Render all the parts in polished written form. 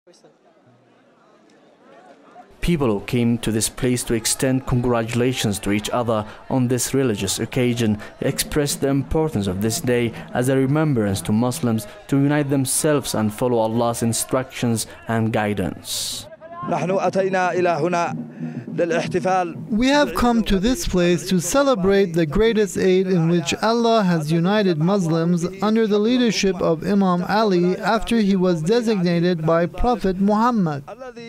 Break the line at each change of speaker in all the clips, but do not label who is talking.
People who came to this place to extend congratulations to each other on this religious occasion expressed the importance of this day as a remembrance to Muslims to unite themselves and follow Allah's instructions and guidance.
We have come to this place to celebrate the greatest Eid in which Allah has united Muslims under the leadership of Imam Ali after he was designated by Prophet Muhammad.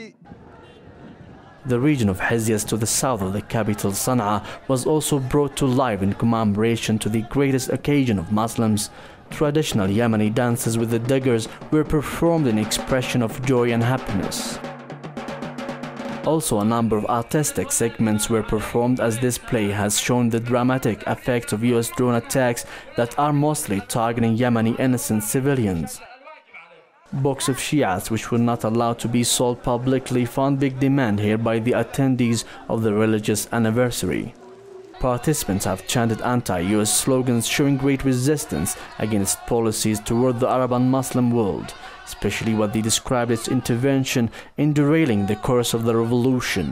The region of Hijaz to the south of the capital Sana'a was also brought to life in commemoration to the greatest occasion of Muslims. Traditional Yemeni dances with the daggers were performed in expression of joy and happiness. Also, a number of artistic segments were performed as this play has shown the dramatic effects of US drone attacks that are mostly targeting Yemeni innocent civilians. Books of Shias which were not allowed to be sold publicly found big demand here by the attendees of the religious anniversary. Participants have chanted anti-US slogans showing great resistance against policies toward the Arab and Muslim world, especially what they described as intervention in derailing the course of the revolution.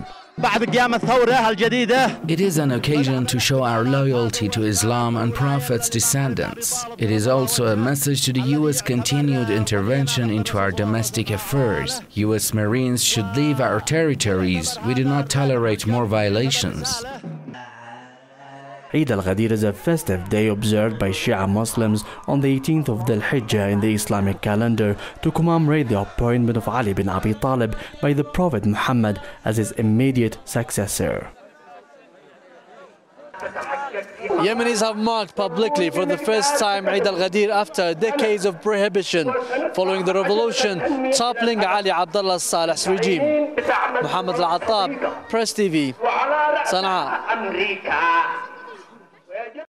It is an occasion to show our loyalty to Islam and Prophet's descendants. It is also a message to the U.S. continued intervention into our domestic affairs. U.S. Marines should leave our territories. We do not tolerate more violations.
Eid al-Ghadir is a festive day observed by Shia Muslims on the 18th of Dhul Hijjah in the Islamic calendar to commemorate the appointment of Ali bin Abi Talib by the Prophet Muhammad as his immediate successor.
Yemenis have marked publicly for the first time Eid al-Ghadir after decades of prohibition following the revolution toppling Ali Abdullah Saleh's regime. Muhammad Al-Attab, Press TV, Sana'a.